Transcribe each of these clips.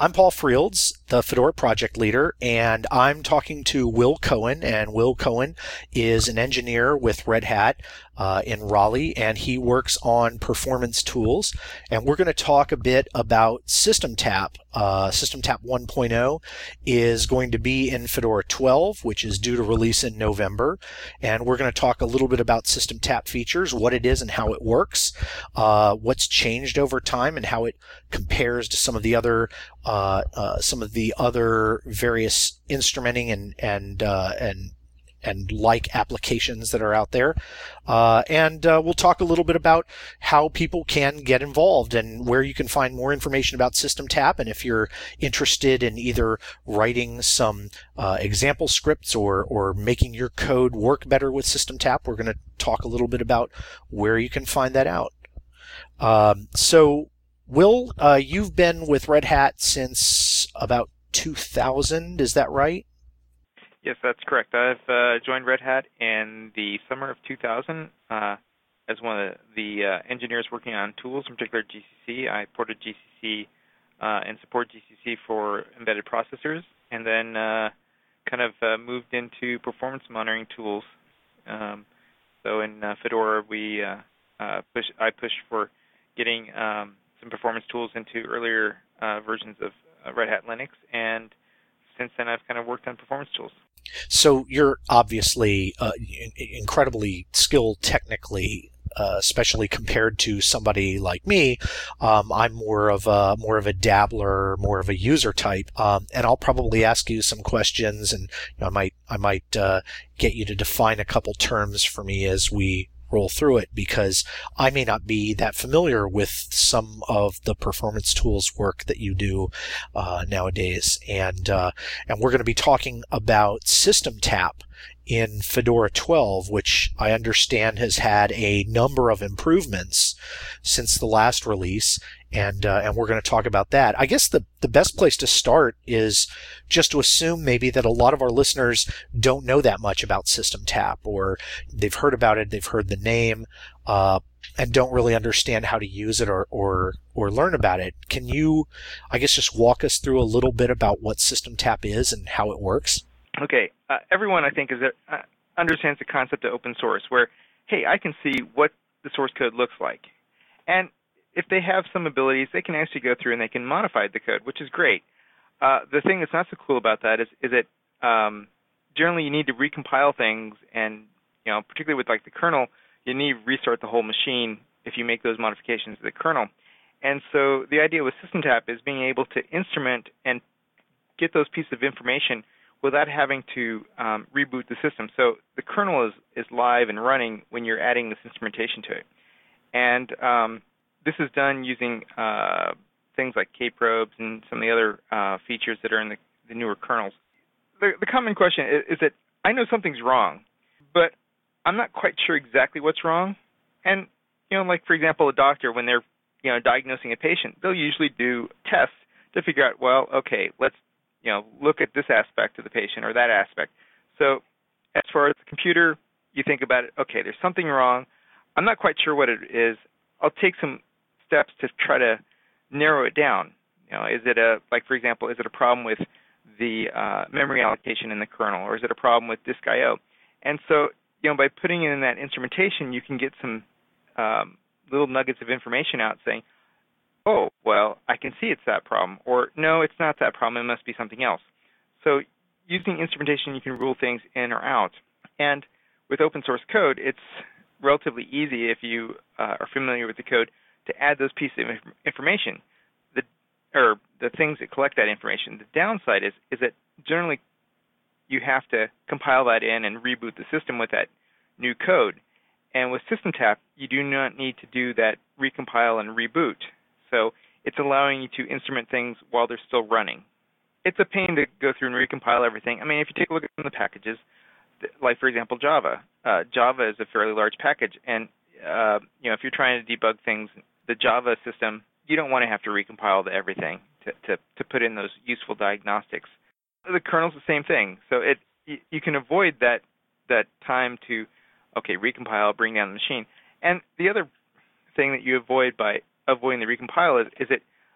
I'm Paul Frields, the Fedora project leader, and I'm talking to Will Cohen. And Will Cohen is an engineer with Red Hat in Raleigh, and he works on performance tools. And we're going to talk a bit about SystemTap. SystemTap 1.0 is going to be in Fedora 12, which is due to release in November. And we're going to talk a little bit about SystemTap features, what it is and how it works, what's changed over time, and how it compares to some of the other various instrumenting and like applications that are out there. And we'll talk a little bit about how people can get involved and where you can find more information about SystemTap. And if you're interested in either writing some example scripts or making your code work better with SystemTap, we're going to talk a little bit about where you can find that out. So Will, you've been with Red Hat since about 2000, is that right? Yes, that's correct. I've joined Red Hat in the summer of 2000 as one of the engineers working on tools, in particular GCC. I ported GCC and support GCC for embedded processors, and then moved into performance monitoring tools. So in Fedora, I pushed for getting some performance tools into earlier versions of Red Hat Linux, and since then I've kind of worked on performance tools. So you're obviously incredibly skilled technically, especially compared to somebody like me. I'm more of a dabbler, more of a user type, and I'll probably ask you some questions, and I might get you to define a couple terms for me as we roll through it, because I may not be that familiar with some of the performance tools work that you do nowadays. And we're going to be talking about SystemTap in Fedora 12, which I understand has had a number of improvements since the last release. And we're going to talk about that. I guess the best place to start is just to assume maybe that a lot of our listeners don't know that much about SystemTap, or they've heard about it, they've heard the name, and don't really understand how to use it or learn about it. Can you, I guess, just walk us through a little bit about what SystemTap is and how it works? Okay. Everyone, I think, understands the concept of open source, where, hey, I can see what the source code looks like. And if they have some abilities, they can actually go through and they can modify the code, which is great. The thing that's not so cool about that is that generally you need to recompile things, and particularly with like the kernel, you need to restart the whole machine if you make those modifications to the kernel. And so the idea with SystemTap is being able to instrument and get those pieces of information without having to reboot the system. So the kernel is live and running when you're adding this instrumentation to it. And this is done using things like kprobes and some of the other features that are in the newer kernels. The common question is that I know something's wrong, but I'm not quite sure exactly what's wrong. And, like, for example, a doctor, when they're diagnosing a patient, they'll usually do tests to figure out, well, okay, let's look at this aspect of the patient or that aspect. So as far as the computer, you think about it, okay, there's something wrong. I'm not quite sure what it is. I'll take some steps to try to narrow it down. For example, is it a problem with the memory allocation in the kernel, or is it a problem with disk I/O? And so, by putting in that instrumentation, you can get some little nuggets of information out saying, oh, well, I can see it's that problem, or no, it's not that problem, it must be something else. So using instrumentation, you can rule things in or out. And with open source code, it's relatively easy if you are familiar with the code to add those pieces of information, the things that collect that information. The downside is that generally you have to compile that in and reboot the system with that new code. And with SystemTap, you do not need to do that recompile and reboot. So it's allowing you to instrument things while they're still running. It's a pain to go through and recompile everything. I mean, if you take a look at some of the packages, like, for example, Java. Java is a fairly large package, and if you're trying to debug things, the Java system, you don't want to have to recompile everything to put in those useful diagnostics. The kernel's the same thing, so you can avoid that time to recompile, bring down the machine. And the other thing that you avoid by avoiding the recompile is that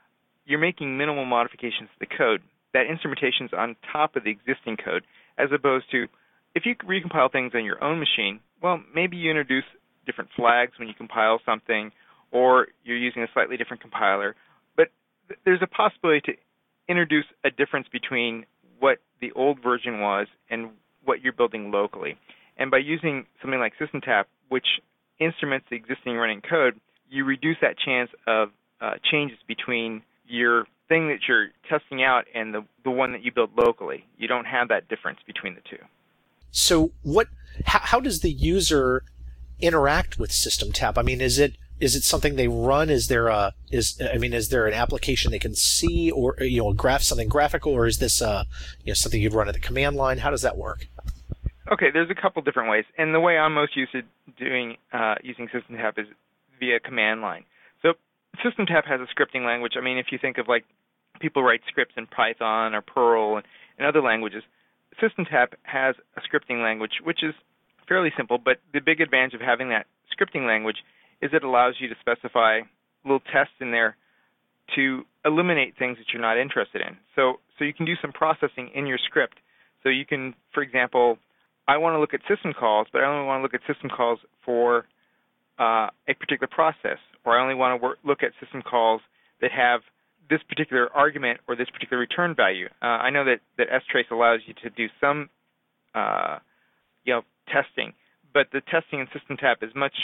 you're making minimal modifications to the code. That instrumentation is on top of the existing code, as opposed to if you recompile things on your own machine, well, maybe you introduce different flags when you compile something, or you're using a slightly different compiler. But there's a possibility to introduce a difference between what the old version was and what you're building locally. And by using something like SystemTap, which instruments the existing running code, you reduce that chance of changes between your thing that you're testing out and the one that you build locally. You don't have that difference between the two. So how does the user interact with SystemTap? I mean, is it something they run? Is there an application they can see, or something graphical, or is this something you'd run at the command line? How does that work? Okay, there's a couple different ways, and the way I'm most used to doing using SystemTap is via command line. So SystemTap has a scripting language. I mean, if you think of like people write scripts in Python or Perl and other languages, SystemTap has a scripting language which is fairly simple, but the big advantage of having that scripting language is it allows you to specify little tests in there to eliminate things that you're not interested in. So you can do some processing in your script. So you can, for example, I want to look at system calls, but I only want to look at system calls for a particular process, or I only want to look at system calls that have this particular argument or this particular return value. I know that strace allows you to do some testing, but the testing in SystemTap is much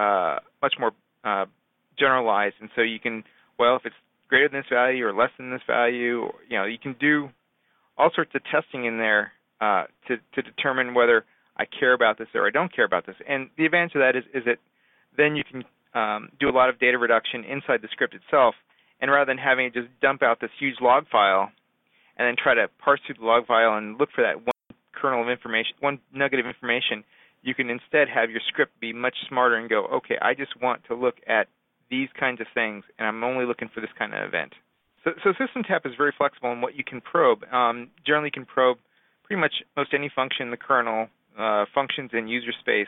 more generalized, and so you can, if it's greater than this value or less than this value, you can do all sorts of testing in there to determine whether I care about this or I don't care about this. And the advantage of that is that then you can do a lot of data reduction inside the script itself, and rather than having it just dump out this huge log file and then try to parse through the log file and look for that one kernel of information, one nugget of information, you can instead have your script be much smarter and go, okay, I just want to look at these kinds of things, and I'm only looking for this kind of event. So SystemTap is very flexible in what you can probe. Generally, you can probe pretty much most any function in the kernel, functions in user space.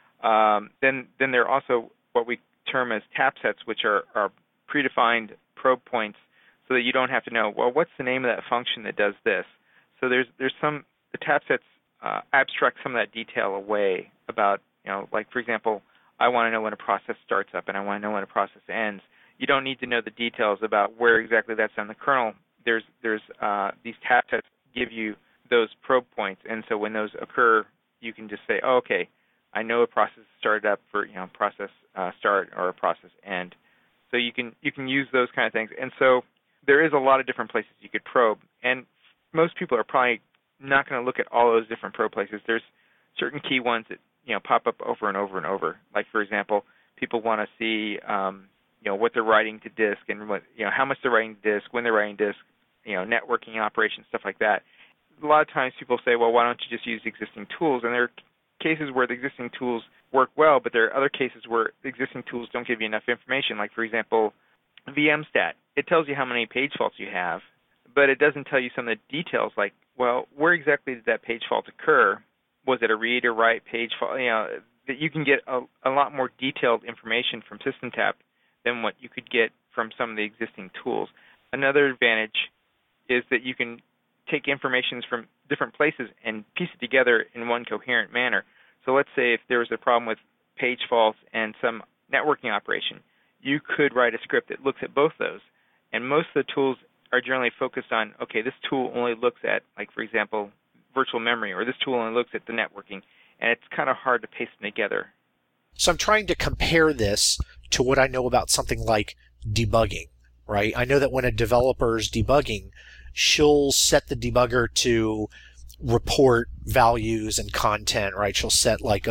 Then there are also what we term as tap sets, which are predefined probe points, so that you don't have to know, what's the name of that function that does this? So the tap sets abstract some of that detail away about, like for example, I want to know when a process starts up and I want to know when a process ends. You don't need to know the details about where exactly that's on the kernel. There's these tap sets give you those probe points, and so when those occur, you can just say, okay, I know a process started up for process start or a process end. So you can use those kind of things, and so there is a lot of different places you could probe, and most people are probably not going to look at all those different probe places. There's certain key ones that pop up over and over and over. Like for example, people want to see what they're writing to disk and what how much they're writing to disk, when they're writing disk, networking operations, stuff like that. A lot of times people say, well, why don't you just use existing tools? And there are cases where the existing tools work well, but there are other cases where the existing tools don't give you enough information. Like for example, VMstat. It tells you how many page faults you have, but it doesn't tell you some of the details, like, where exactly did that page fault occur? Was it a read or write page fault? That you can get a lot more detailed information from SystemTap than what you could get from some of the existing tools. Another advantage is that you can take information from different places and piece it together in one coherent manner. So let's say if there was a problem with page faults and some networking operation, you could write a script that looks at both those. And most of the tools are generally focused on, okay, this tool only looks at, like for example, virtual memory, or this tool only looks at the networking, and it's kind of hard to paste them together. So I'm trying to compare this to what I know about something like debugging, right? I know that when a developer's debugging, she'll set the debugger to report values and content, right? She'll set like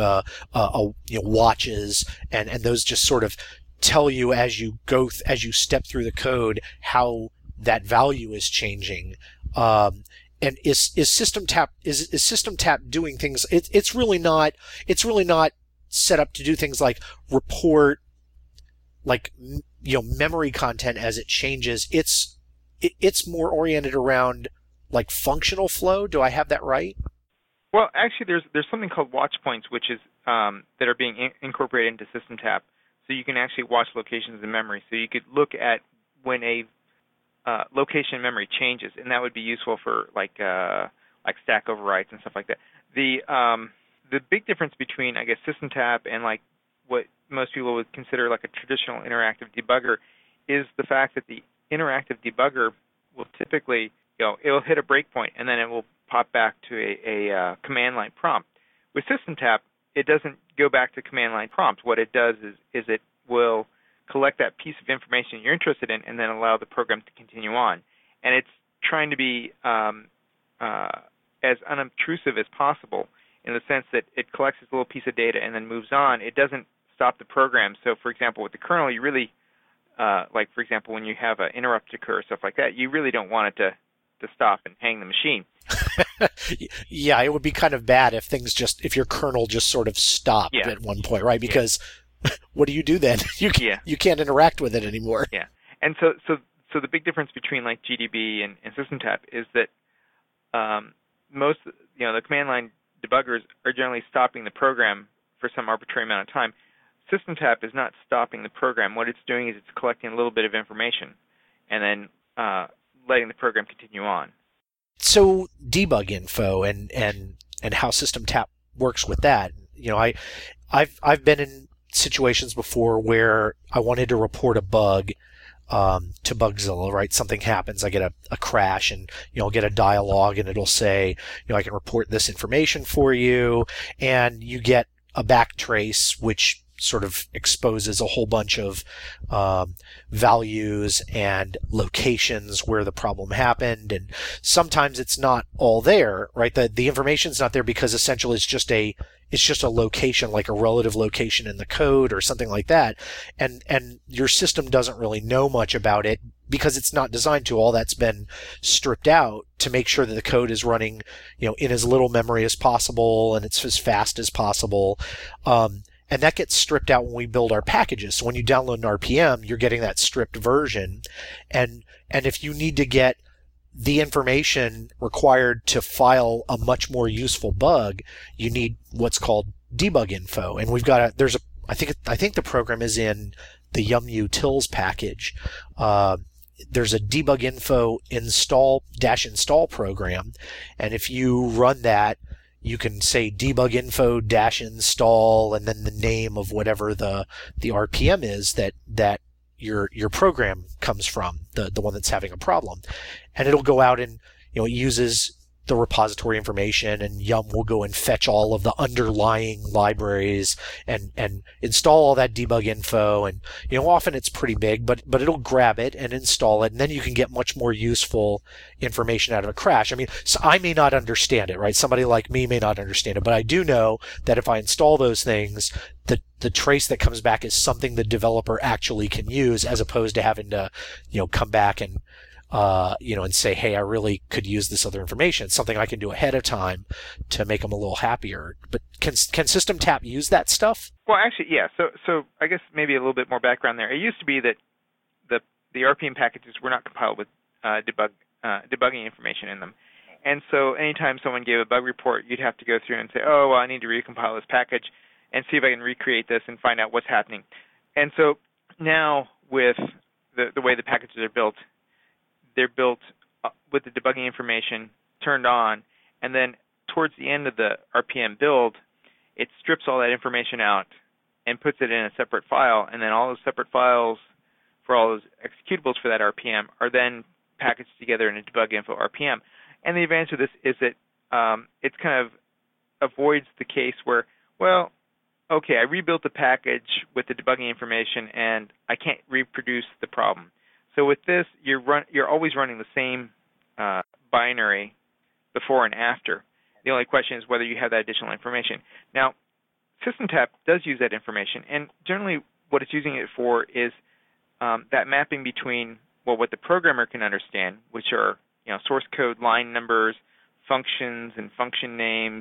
watches, and those just sort of tell you as you step through the code how that value is changing. And is SystemTap doing things? It's really not set up to do things like report memory content as it changes. It's more oriented around like functional flow. Do I have that right? Well, actually, there's something called watch points, which is that are being incorporated into SystemTap, so you can actually watch locations in memory. So you could look at when a location memory changes, and that would be useful for like stack overwrites and stuff like that. The big difference between, I guess, SystemTap and like what most people would consider like a traditional interactive debugger is the fact that the interactive debugger will typically, it'll hit a breakpoint and then it will pop back to a command line prompt. With SystemTap, it doesn't go back to command line prompt. What it does is it will collect that piece of information you're interested in and then allow the program to continue on. And it's trying to be as unobtrusive as possible in the sense that it collects this little piece of data and then moves on. It doesn't stop the program. So, for example, with the kernel, you really, like, for example, when you have an interrupt occur, stuff like that, you really don't want it to stop and hang the machine. Yeah, it would be kind of bad if if your kernel just sort of stopped at one point, right? Because what do you do then? You can't interact with it anymore. Yeah, and so the big difference between like GDB and SystemTap is that most, the command line debuggers are generally stopping the program for some arbitrary amount of time. SystemTap is not stopping the program. What it's doing is it's collecting a little bit of information and then letting the program continue on. So debug info and how SystemTap works with that. I've been in situations before where I wanted to report a bug to Bugzilla, right? Something happens, I get a crash, and I'll get a dialogue, and it'll say, I can report this information for you, and you get a backtrace which sort of exposes a whole bunch of values and locations where the problem happened, and sometimes it's not all there, right? The information's not there because essentially it's just a location, like a relative location in the code or something like that, and your system doesn't really know much about it because it's not designed to. All that's been stripped out to make sure that the code is running, in as little memory as possible and it's as fast as possible. And that gets stripped out when we build our packages. So when you download an RPM, you're getting that stripped version. And if you need to get the information required to file a much more useful bug, you need what's called debug info. And I think the program is in the YumUtils package. There's a debug info install program. And if you run that, you can say debug info -install and then the name of whatever the RPM is that your program comes from, the one that's having a problem. And it'll go out and, it uses the repository information, and Yum will go and fetch all of the underlying libraries and install all that debug info. And, often it's pretty big, but it'll grab it and install it. And then you can get much more useful information out of a crash. I mean, so I may not understand it, right? Somebody like me may not understand it, but I do know that if I install those things, the trace that comes back is something the developer actually can use, as opposed to having to, come back and, and say, hey, I really could use this other information. It's something I can do ahead of time to make them a little happier. But can SystemTap use that stuff? Well, actually, yeah. So I guess maybe a little bit more background there. It used to be that the RPM packages were not compiled with debugging information in them. And so anytime someone gave a bug report, you'd have to go through and say, oh, well, I need to recompile this package and see if I can recreate this and find out what's happening. And so now with the way the packages are built, they're built with the debugging information turned on, and then towards the end of the RPM build, it strips all that information out and puts it in a separate file, and then all those separate files for all those executables for that RPM are then packaged together in a debug info RPM. And the advantage of this is that it kind of avoids the case where, well, okay, I rebuilt the package with the debugging information, and I can't reproduce the problem. So with this, you're always running the same binary before and after. The only question is whether you have that additional information. Now, SystemTap does use that information, and generally what it's using it for is that mapping between what the programmer can understand, which are source code line numbers, functions and function names,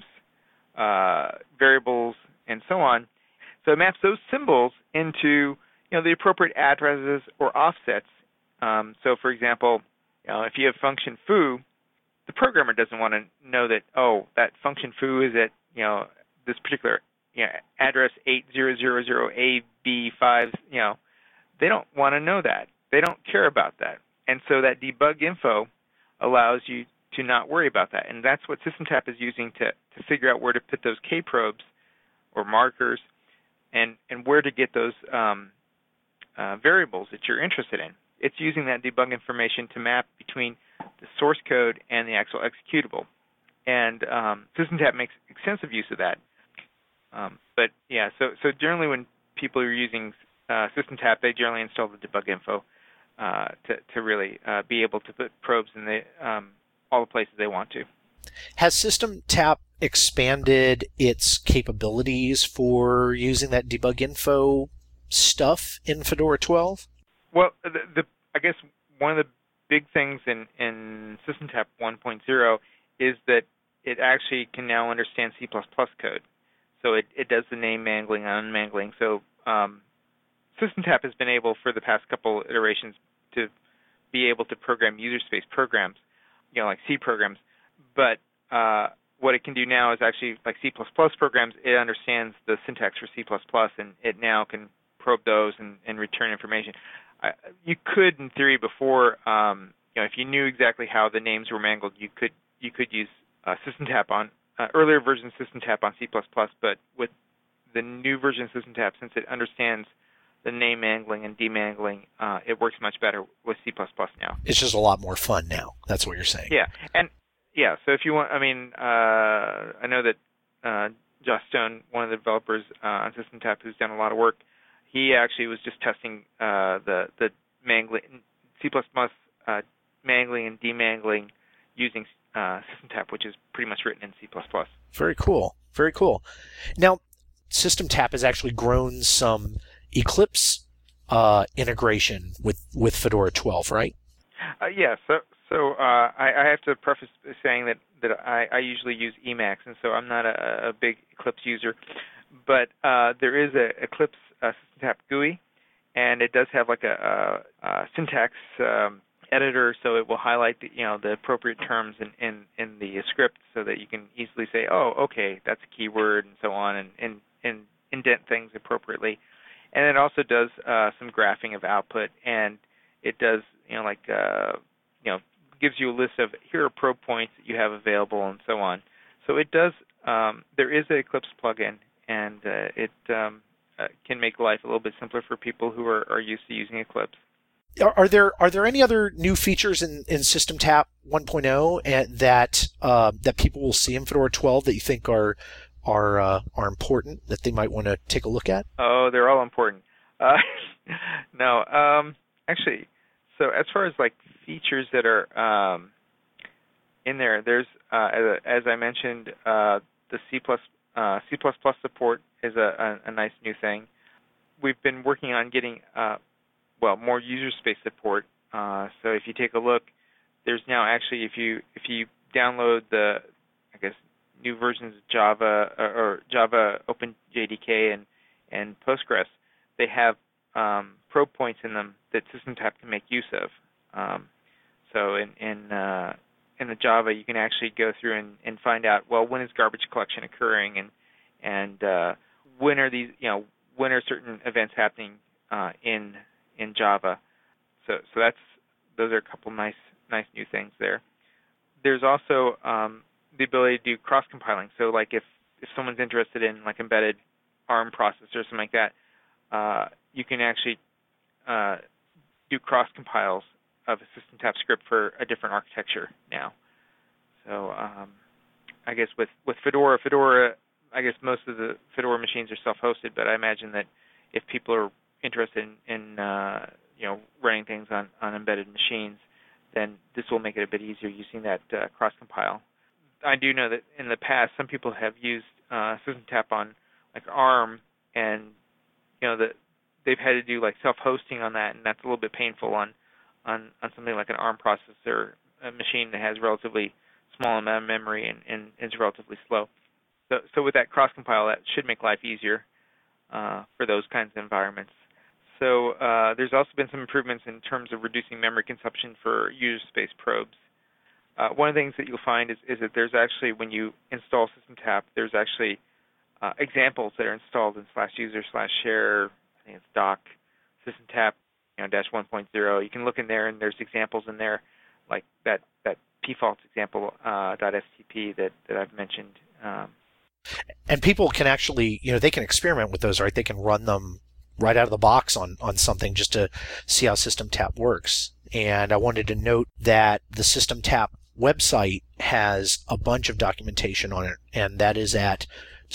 variables, and so on. So it maps those symbols into the appropriate addresses or offsets. So, for example, if you have function foo, the programmer doesn't want to know that, that function foo is at this particular address 8000AB5. They don't want to know that. They don't care about that. And so that debug info allows you to not worry about that. And that's what SystemTap is using to figure out where to put those K-probes or markers and where to get those variables that you're interested in. It's using that debug information to map between the source code and the actual executable. And SystemTap makes extensive use of that. But yeah, so generally when people are using SystemTap, they generally install the debug info to really be able to put probes in all the places they want to. Has SystemTap expanded its capabilities for using that debug info stuff in Fedora 12? Well, I guess one of the big things in SystemTap 1.0 is that it actually can now understand C++ code. So it does the name mangling and unmangling. So SystemTap has been able, for the past couple iterations, to be able to program user space programs, like C programs. But what it can do now is actually, like C++ programs, it understands the syntax for C++, and it now can probe those and return information. You could, in theory, before, if you knew exactly how the names were mangled, you could use SystemTap on earlier version of SystemTap on C++. But with the new version of SystemTap, since it understands the name mangling and demangling, it works much better with C++ now. It's just a lot more fun now. That's what you're saying. Yeah, and yeah. So if you want, I know that Josh Stone, one of the developers on SystemTap, who's done a lot of work, he actually was just testing the mangling C++ mangling and demangling using SystemTap, which is pretty much written in C++. Very cool. Very cool. Now, SystemTap has actually grown some Eclipse integration with Fedora 12, right? Yeah. So I have to preface saying that I usually use Emacs, and so I'm not a big Eclipse user. But there is a Eclipse SystemTap GUI, and it does have like a syntax editor, so it will highlight the appropriate terms in the script, so that you can easily say, oh, okay, that's a keyword, and so on, and indent things appropriately. And it also does some graphing of output, and it does gives you a list of here are probe points that you have available, and so on. So it does. There is an Eclipse plugin, and it can make life a little bit simpler for people who are used to using Eclipse. Are there any other new features in SystemTap 1.0 that people will see in Fedora 12 that you think are important, that they might want to take a look at? Oh, they're all important. No, actually, so as far as like features that are in there, there's as I mentioned, the C++ support is a nice new thing. We've been working on getting more user space support. So if you take a look, there's now actually, if you download the new versions of Java or Java OpenJDK and Postgres, they have probe points in them that SystemTap can make use of. So in the Java, you can actually go through and find out, well, when is garbage collection occurring, and when are these, when are certain events happening in Java. So those are a couple nice new things there. There's also the ability to do cross-compiling. So like if someone's interested in like embedded ARM processor or something like that, you can actually do cross-compiles of a SystemTap script for a different architecture now. So I guess with Fedora, I guess most of the Fedora machines are self-hosted, but I imagine that if people are interested in running things on embedded machines, then this will make it a bit easier using that cross-compile. I do know that in the past, some people have used SystemTap on like ARM, and that they've had to do like self-hosting on that, and that's a little bit painful on something like an ARM processor, a machine that has relatively small amount of memory and is relatively slow. So with that cross-compile, that should make life easier for those kinds of environments. So there's also been some improvements in terms of reducing memory consumption for user space probes. One of the things that you'll find is that there's actually, when you install SystemTap, there's actually examples that are installed in /user/share, I think it's doc SystemTap dash 1.0. You can look in there, and there's examples in there, like that pfaults example .stp that I've mentioned. And people can actually, they can experiment with those, right? They can run them right out of the box on something just to see how SystemTap works. And I wanted to note that the SystemTap website has a bunch of documentation on it, and that is at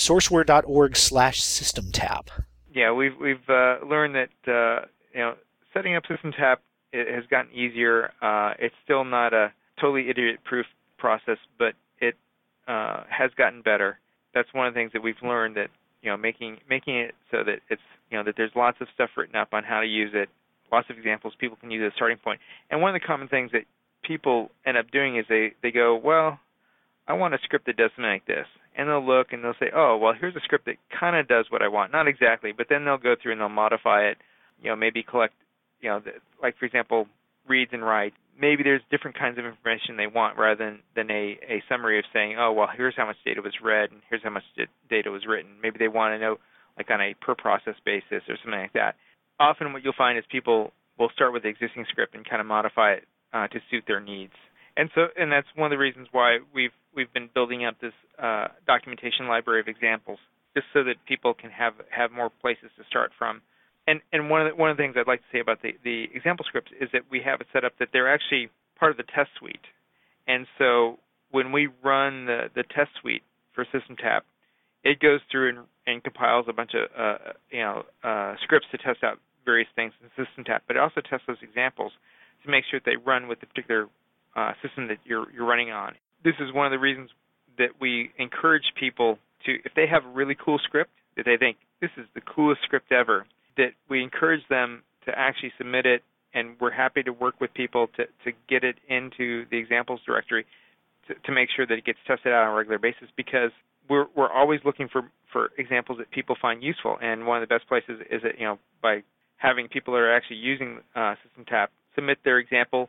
sourceware.org/SystemTap. Yeah, we've learned that setting up SystemTap has gotten easier. It's still not a totally idiot-proof process, but it has gotten better. That's one of the things that we've learned, that making it so that it's that there's lots of stuff written up on how to use it, lots of examples people can use as a starting point. And one of the common things that people end up doing is they go, well, I want a script that does something like this. And they'll look and they'll say, oh, well, here's a script that kind of does what I want. Not exactly, but then they'll go through and they'll modify it, maybe collect, like, for example, reads and writes. Maybe there's different kinds of information they want rather than a summary of saying, oh, well, here's how much data was read and here's how much data was written. Maybe they want to know, like, on a per-process basis or something like that. Often what you'll find is people will start with the existing script and kind of modify it to suit their needs. And that's one of the reasons why we've been building up this documentation library of examples, just so that people can have more places to start from. And one of the things I'd like to say about the example scripts is that we have it set up that they're actually part of the test suite. And so when we run the test suite for SystemTap, it goes through and compiles a bunch of scripts to test out various things in SystemTap, but it also tests those examples to make sure that they run with the particular system that you're running on. This is one of the reasons that we encourage people to, if they have a really cool script that they think this is the coolest script ever, that we encourage them to actually submit it, and we're happy to work with people to get it into the examples directory to make sure that it gets tested out on a regular basis, because we're always looking for examples that people find useful. And one of the best places is that, by having people that are actually using SystemTap submit their example.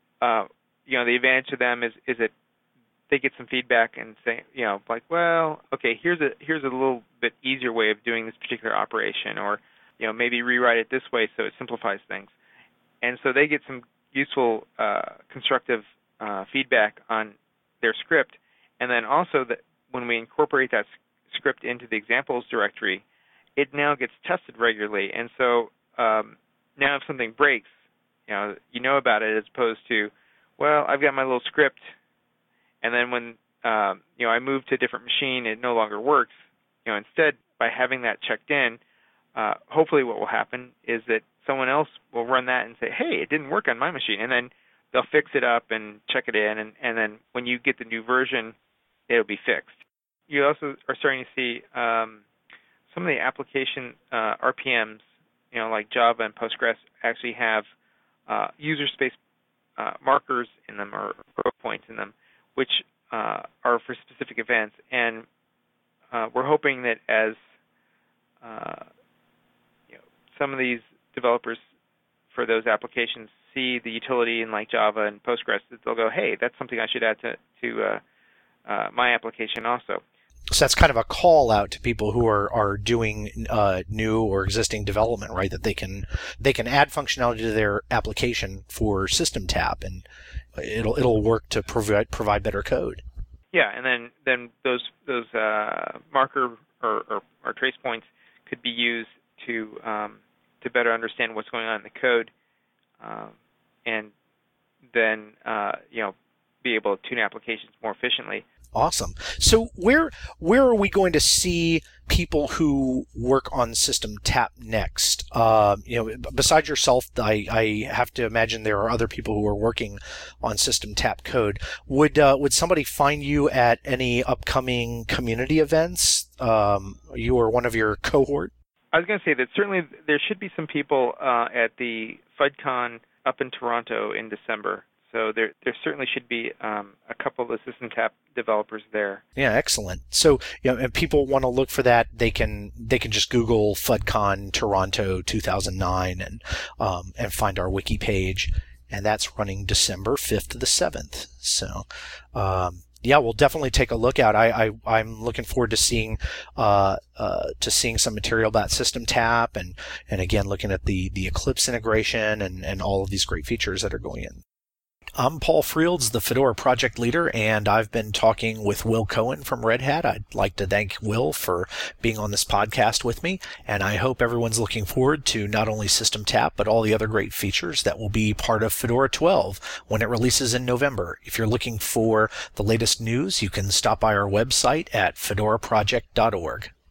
The advantage to them is that they get some feedback and say, like, well, okay, here's a little bit easier way of doing this particular operation, or maybe rewrite it this way so it simplifies things. And so they get some useful constructive feedback on their script. And then also that when we incorporate that script into the examples directory, it now gets tested regularly. And so now if something breaks, you know about it, as opposed to, well, I've got my little script, and then when I move to a different machine, it no longer works. Instead, by having that checked in, hopefully what will happen is that someone else will run that and say, hey, it didn't work on my machine, and then they'll fix it up and check it in, and then when you get the new version, it'll be fixed. You also are starting to see some of the application RPMs, like Java and Postgres, actually have user space markers in them, or points in them, which are for specific events. And we're hoping that as some of these developers for those applications see the utility in, like, Java and Postgres, that they'll go, hey, that's something I should add to my application also. So that's kind of a call out to people who are doing new or existing development, right? That they can add functionality to their application for SystemTap, and it'll work to provide better code. Yeah, and then those marker or trace points could be used to better understand what's going on in the code, and then be able to tune applications more efficiently. Awesome. So where are we going to see people who work on SystemTap next? Besides yourself, I have to imagine there are other people who are working on SystemTap code. Would somebody find you at any upcoming community events? You or one of your cohort? I was going to say that certainly there should be some people at the FUDCon up in Toronto in December. So there certainly should be a couple of the SystemTap developers there. Yeah, excellent. So if people want to look for that, they can just Google FUDCon Toronto 2009 and find our wiki page, and that's running December 5th to the 7th. So Yeah, we'll definitely take a look at. I'm looking forward to seeing some material about System Tap and again looking at the Eclipse integration and all of these great features that are going in. I'm Paul Frields, the Fedora project leader, and I've been talking with Will Cohen from Red Hat. I'd like to thank Will for being on this podcast with me, and I hope everyone's looking forward to not only System Tap, but all the other great features that will be part of Fedora 12 when it releases in November. If you're looking for the latest news, you can stop by our website at fedoraproject.org.